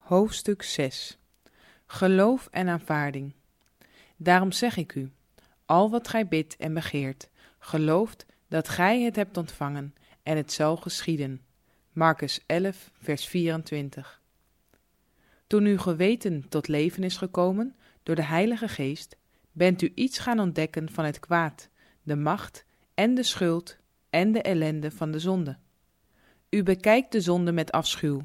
Hoofdstuk 6. Geloof en aanvaarding. Daarom zeg ik u, al wat gij bidt en begeert, gelooft dat gij het hebt ontvangen en het zal geschieden. Markus 11, vers 24. Toen uw geweten tot leven is gekomen door de Heilige Geest, bent u iets gaan ontdekken van het kwaad, de macht en de schuld en de ellende van de zonde. U bekijkt de zonde met afschuw.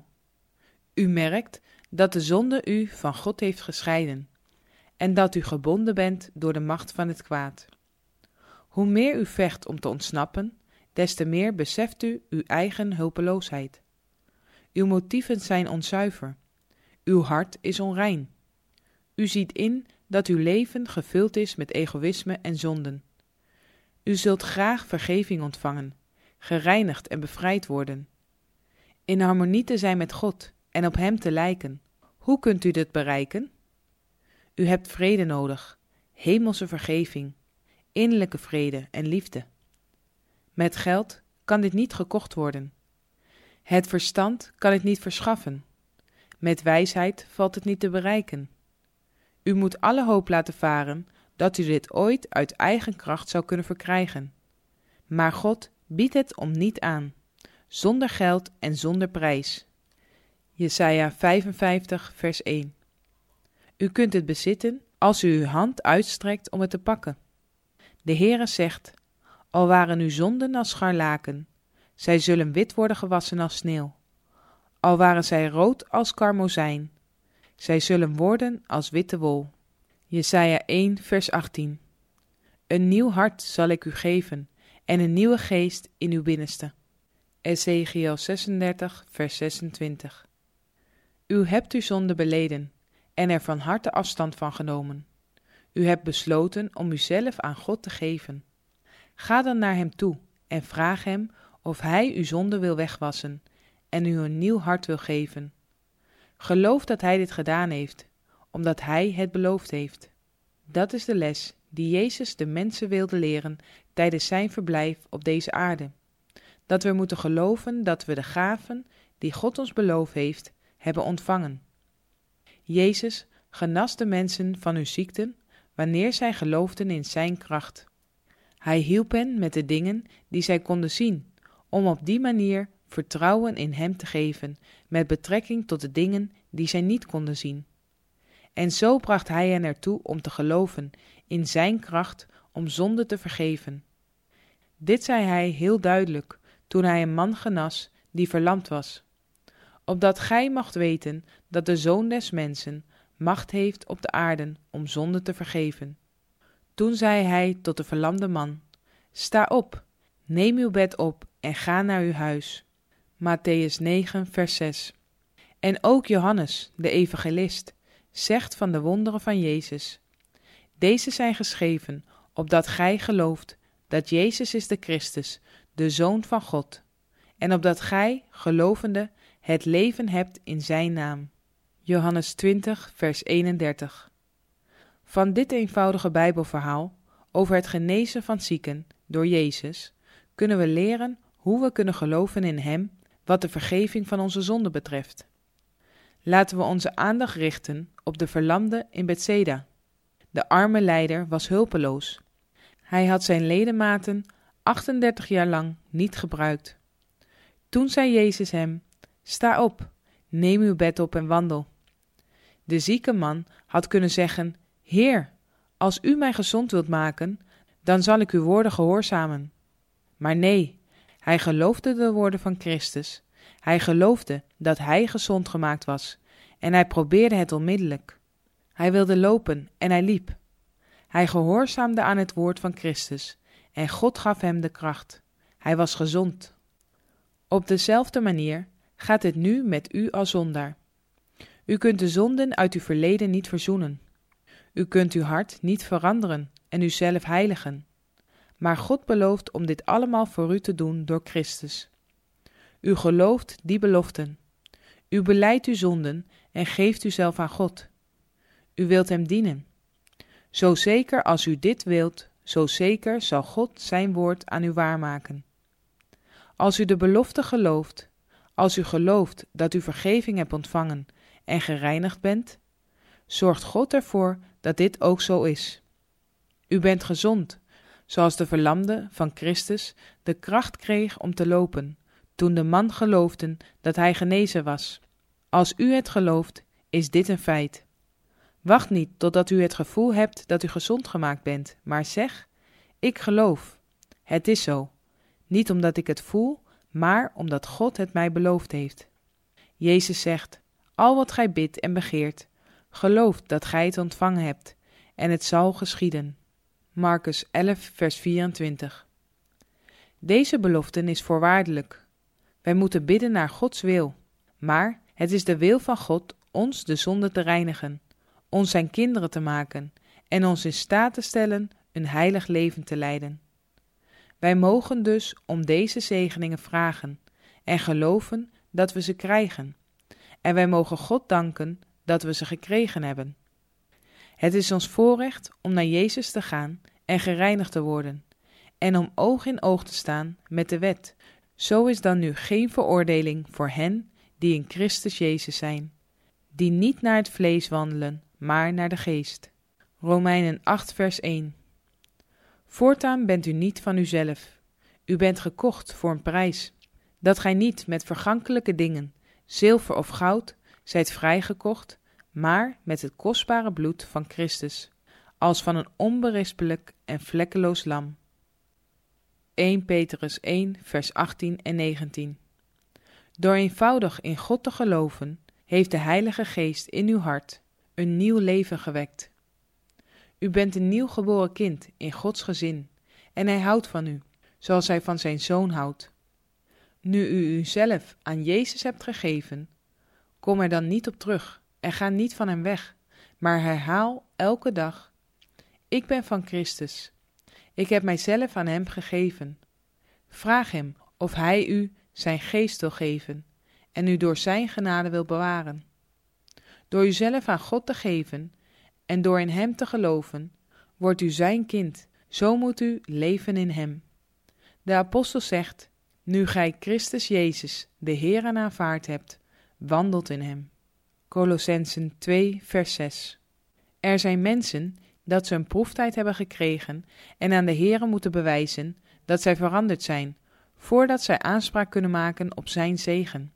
U merkt dat de zonde u van God heeft gescheiden en dat u gebonden bent door de macht van het kwaad. Hoe meer u vecht om te ontsnappen, des te meer beseft u uw eigen hulpeloosheid. Uw motieven zijn onzuiver. Uw hart is onrein. U ziet in dat uw leven gevuld is met egoïsme en zonden. U zult graag vergeving ontvangen, gereinigd en bevrijd worden. In harmonie te zijn met God en op Hem te lijken. Hoe kunt u dit bereiken? U hebt vrede nodig, hemelse vergeving, innerlijke vrede en liefde. Met geld kan dit niet gekocht worden. Het verstand kan het niet verschaffen. Met wijsheid valt het niet te bereiken. U moet alle hoop laten varen dat u dit ooit uit eigen kracht zou kunnen verkrijgen. Maar God biedt het om niet aan, zonder geld en zonder prijs. Jesaja 55, vers 1. U kunt het bezitten als u uw hand uitstrekt om het te pakken. De Heere zegt, al waren uw zonden als scharlaken, zij zullen wit worden gewassen als sneeuw. Al waren zij rood als karmozijn, zij zullen worden als witte wol. Jesaja 1, vers 18. Een nieuw hart zal ik u geven en een nieuwe geest in uw binnenste. Ezechiël 36, vers 26. U hebt uw zonde beleden en er van harte afstand van genomen. U hebt besloten om uzelf aan God te geven. Ga dan naar Hem toe en vraag Hem of Hij uw zonde wil wegwassen en u een nieuw hart wil geven. Geloof dat Hij dit gedaan heeft, omdat Hij het beloofd heeft. Dat is de les die Jezus de mensen wilde leren tijdens zijn verblijf op deze aarde. Dat we moeten geloven dat we de gaven die God ons beloofd heeft, hebben ontvangen. Jezus genas de mensen van hun ziekten wanneer zij geloofden in zijn kracht. Hij hielp hen met de dingen die zij konden zien, om op die manier vertrouwen in hem te geven met betrekking tot de dingen die zij niet konden zien. En zo bracht hij hen ertoe om te geloven in zijn kracht om zonde te vergeven. Dit zei hij heel duidelijk toen hij een man genas die verlamd was. Opdat gij mocht weten dat de Zoon des Mensen macht heeft op de aarde om zonde te vergeven. Toen zei hij tot de verlamde man, sta op, neem uw bed op en ga naar uw huis. Mattheüs 9, vers 6. En ook Johannes, de evangelist, zegt van de wonderen van Jezus. Deze zijn geschreven, opdat gij gelooft dat Jezus is de Christus, de Zoon van God. En opdat gij, gelovende, het leven hebt in zijn naam. Johannes 20, vers 31. Van dit eenvoudige Bijbelverhaal over het genezen van zieken door Jezus kunnen we leren hoe we kunnen geloven in Hem wat de vergeving van onze zonde betreft. Laten we onze aandacht richten op de verlamde in Bethsaida. De arme lijder was hulpeloos. Hij had zijn ledematen 38 jaar lang niet gebruikt. Toen zei Jezus hem, sta op, neem uw bed op en wandel. De zieke man had kunnen zeggen, Heer, als u mij gezond wilt maken, dan zal ik uw woorden gehoorzamen. Maar nee, hij geloofde de woorden van Christus. Hij geloofde dat hij gezond gemaakt was en hij probeerde het onmiddellijk. Hij wilde lopen en hij liep. Hij gehoorzaamde aan het woord van Christus en God gaf hem de kracht. Hij was gezond. Op dezelfde manier gaat het nu met u als zondaar. U kunt de zonden uit uw verleden niet verzoenen. U kunt uw hart niet veranderen en uzelf heiligen. Maar God belooft om dit allemaal voor u te doen door Christus. U gelooft die beloften. U belijdt uw zonden en geeft uzelf aan God. U wilt hem dienen. Zo zeker als u dit wilt, zo zeker zal God zijn woord aan u waarmaken. Als u de belofte gelooft, als u gelooft dat u vergeving hebt ontvangen en gereinigd bent? Zorgt God ervoor dat dit ook zo is. U bent gezond, zoals de verlamde van Christus de kracht kreeg om te lopen, toen de man geloofde dat hij genezen was. Als u het gelooft, is dit een feit. Wacht niet totdat u het gevoel hebt dat u gezond gemaakt bent, maar zeg, ik geloof. Het is zo. Niet omdat ik het voel, maar omdat God het mij beloofd heeft. Jezus zegt, al wat gij bidt en begeert, geloof dat gij het ontvangen hebt, en het zal geschieden. Marcus 11, vers 24. Deze belofte is voorwaardelijk. Wij moeten bidden naar Gods wil, maar het is de wil van God ons de zonde te reinigen, ons zijn kinderen te maken en ons in staat te stellen een heilig leven te leiden. Wij mogen dus om deze zegeningen vragen en geloven dat we ze krijgen. En wij mogen God danken dat we ze gekregen hebben. Het is ons voorrecht om naar Jezus te gaan en gereinigd te worden en om oog in oog te staan met de wet. Zo is dan nu geen veroordeling voor hen die in Christus Jezus zijn, die niet naar het vlees wandelen, maar naar de geest. Romeinen 8 vers 1. Voortaan bent u niet van uzelf. U bent gekocht voor een prijs, dat gij niet met vergankelijke dingen, zilver of goud, zijt vrijgekocht, maar met het kostbare bloed van Christus, als van een onberispelijk en vlekkeloos lam. 1 Petrus 1 vers 18 en 19. Door eenvoudig in God te geloven, heeft de Heilige Geest in uw hart een nieuw leven gewekt. U bent een nieuw geboren kind in Gods gezin en hij houdt van u, zoals hij van zijn zoon houdt. Nu u uzelf aan Jezus hebt gegeven, kom er dan niet op terug en ga niet van hem weg, maar herhaal elke dag, ik ben van Christus. Ik heb mijzelf aan hem gegeven. Vraag hem of hij u zijn geest wil geven en u door zijn genade wil bewaren. Door uzelf aan God te geven en door in hem te geloven, wordt u zijn kind, zo moet u leven in hem. De apostel zegt, nu gij Christus Jezus, de Heere aanvaard hebt, wandelt in hem. Kolossenzen 2 vers 6. Er zijn mensen dat ze een proeftijd hebben gekregen en aan de Heere moeten bewijzen dat zij veranderd zijn, voordat zij aanspraak kunnen maken op zijn zegen.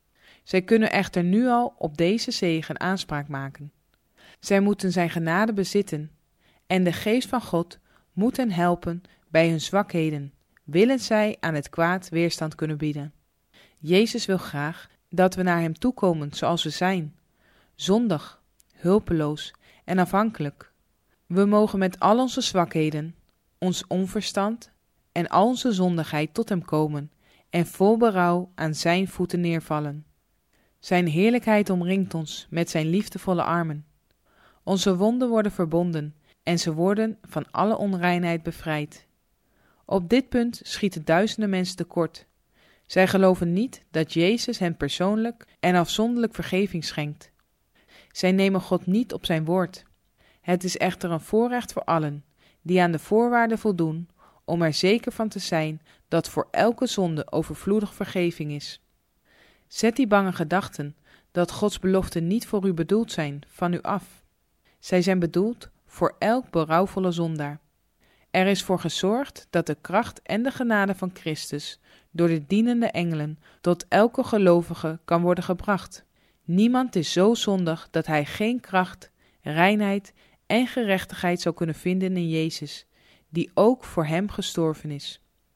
Zij kunnen echter nu al op deze zegen aanspraak maken. Zij moeten zijn genade bezitten en de geest van God moet hen helpen bij hun zwakheden, willen zij aan het kwaad weerstand kunnen bieden. Jezus wil graag dat we naar hem toekomen zoals we zijn, zondig, hulpeloos en afhankelijk. We mogen met al onze zwakheden, ons onverstand en al onze zondigheid tot hem komen en vol berouw aan zijn voeten neervallen. Zijn heerlijkheid omringt ons met zijn liefdevolle armen. Onze wonden worden verbonden en ze worden van alle onreinheid bevrijd. Op dit punt schieten duizenden mensen tekort. Zij geloven niet dat Jezus hen persoonlijk en afzonderlijk vergeving schenkt. Zij nemen God niet op zijn woord. Het is echter een voorrecht voor allen die aan de voorwaarden voldoen om er zeker van te zijn dat voor elke zonde overvloedig vergeving is. Zet die bange gedachten dat Gods beloften niet voor u bedoeld zijn van u af. Zij zijn bedoeld voor elk berouwvolle zondaar. Er is voor gezorgd dat de kracht en de genade van Christus door de dienende engelen tot elke gelovige kan worden gebracht. Niemand is zo zondig dat hij geen kracht, reinheid en gerechtigheid zou kunnen vinden in Jezus, die ook voor hem gestorven is.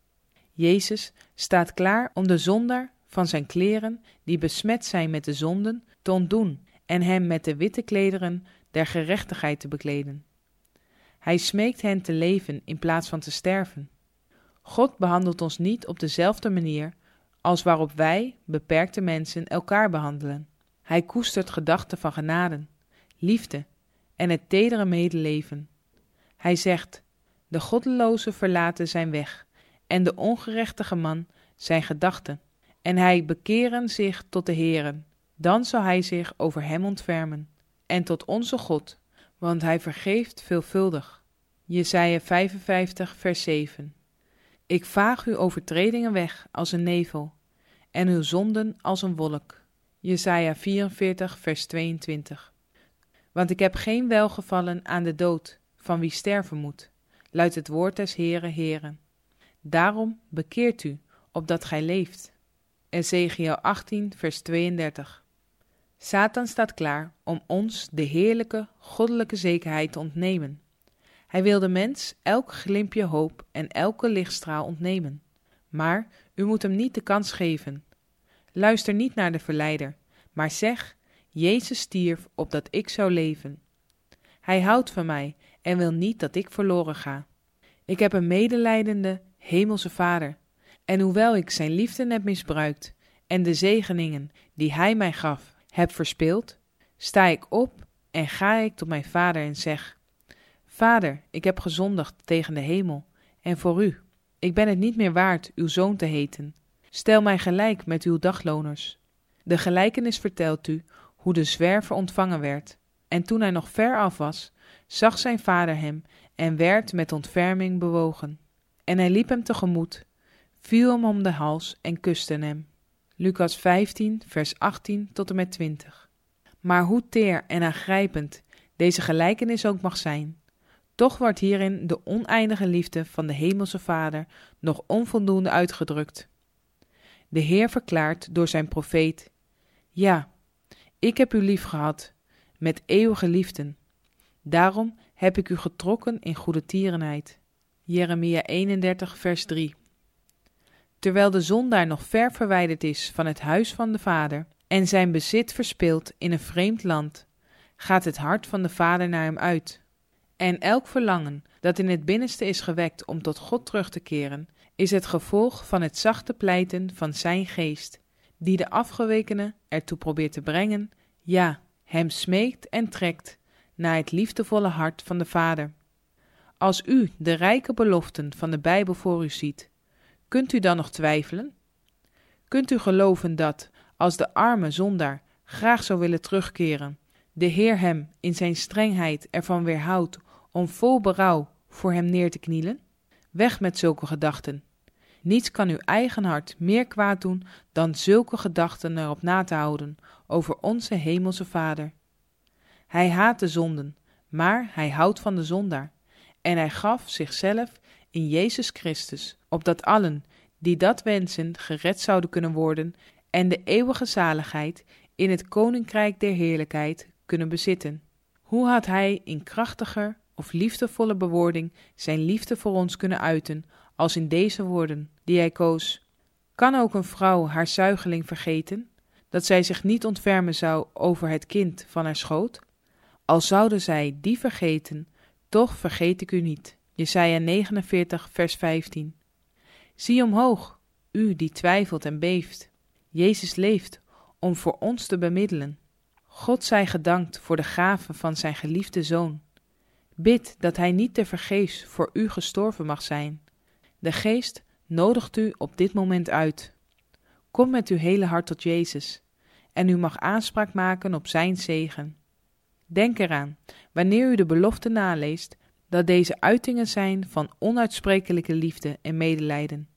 Jezus staat klaar om de zondaar van zijn kleren, die besmet zijn met de zonden, te ontdoen en hem met de witte klederen der gerechtigheid te bekleden. Hij smeekt hen te leven in plaats van te sterven. God behandelt ons niet op dezelfde manier als waarop wij, beperkte mensen, elkaar behandelen. Hij koestert gedachten van genade, liefde en het tedere medeleven. Hij zegt, de goddeloze verlaten zijn weg en de ongerechtige man zijn gedachten. En hij bekeren zich tot de Heere, dan zal hij zich over hem ontfermen. En tot onze God, want hij vergeeft veelvuldig. Jesaja 55 vers 7. Ik vaag uw overtredingen weg als een nevel en uw zonden als een wolk. Jesaja 44, vers 22. Want ik heb geen welgevallen aan de dood, van wie sterven moet, luidt het woord des Heeren. Daarom bekeert u, opdat gij leeft. Ezechiël 18, vers 32. Satan staat klaar om ons de heerlijke, goddelijke zekerheid te ontnemen. Hij wil de mens elk glimpje hoop en elke lichtstraal ontnemen. Maar u moet hem niet de kans geven. Luister niet naar de verleider, maar zeg, Jezus stierf opdat ik zou leven. Hij houdt van mij en wil niet dat ik verloren ga. Ik heb een medelijdende, hemelse Vader. En hoewel ik zijn liefde heb misbruikt en de zegeningen die hij mij gaf heb verspeeld, sta ik op en ga ik tot mijn Vader en zeg: Vader, ik heb gezondigd tegen de hemel en voor u. Ik ben het niet meer waard uw zoon te heten. Stel mij gelijk met uw dagloners. De gelijkenis vertelt u hoe de zwerver ontvangen werd. En toen hij nog ver af was, zag zijn vader hem en werd met ontferming bewogen. En hij liep hem tegemoet, viel hem om de hals en kuste hem. Lucas 15, vers 18 tot en met 20. Maar hoe teer en aangrijpend deze gelijkenis ook mag zijn, toch wordt hierin de oneindige liefde van de hemelse Vader nog onvoldoende uitgedrukt. De Heer verklaart door zijn profeet: ja, ik heb u lief gehad, met eeuwige liefde. Daarom heb ik u getrokken in goedertierenheid. Jeremia 31, vers 3. Terwijl de zondaar nog ver verwijderd is van het huis van de Vader en zijn bezit verspeelt in een vreemd land, gaat het hart van de Vader naar hem uit. En elk verlangen dat in het binnenste is gewekt om tot God terug te keren, is het gevolg van het zachte pleiten van zijn geest, die de afgewekene ertoe probeert te brengen, ja, hem smeekt en trekt naar het liefdevolle hart van de Vader. Als u de rijke beloften van de Bijbel voor u ziet, kunt u dan nog twijfelen? Kunt u geloven dat, als de arme zondaar graag zou willen terugkeren, de Heer hem in zijn strengheid ervan weerhoudt om vol berouw voor hem neer te knielen? Weg met zulke gedachten. Niets kan uw eigen hart meer kwaad doen dan zulke gedachten erop na te houden over onze hemelse Vader. Hij haat de zonden, maar hij houdt van de zondaar. En hij gaf zichzelf in Jezus Christus, opdat allen die dat wensen gered zouden kunnen worden en de eeuwige zaligheid in het koninkrijk der heerlijkheid kunnen bezitten. Hoe had hij in krachtiger of liefdevolle bewoording zijn liefde voor ons kunnen uiten als in deze woorden die hij koos? Kan ook een vrouw haar zuigeling vergeten, dat zij zich niet ontfermen zou over het kind van haar schoot? Al zouden zij die vergeten, toch vergeet ik u niet. Jesaja 49, vers 15. Zie omhoog, u die twijfelt en beeft. Jezus leeft om voor ons te bemiddelen. God zij gedankt voor de gave van zijn geliefde Zoon. Bid dat hij niet tevergeefs voor u gestorven mag zijn. De Geest nodigt u op dit moment uit. Kom met uw hele hart tot Jezus en u mag aanspraak maken op zijn zegen. Denk eraan, wanneer u de belofte naleest, dat deze uitingen zijn van onuitsprekelijke liefde en medelijden.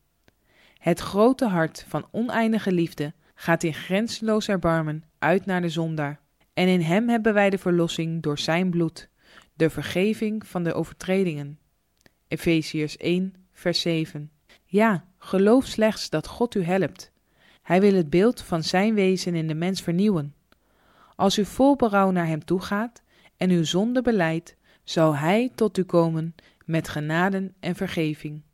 Het grote hart van oneindige liefde gaat in grenzeloos erbarmen uit naar de zondaar. En in hem hebben wij de verlossing door zijn bloed, de vergeving van de overtredingen. Efeziërs 1, vers 7. Ja, geloof slechts dat God u helpt. Hij wil het beeld van zijn wezen in de mens vernieuwen. Als u vol berouw naar hem toe gaat en uw zonde belijdt, zal hij tot u komen met genade en vergeving.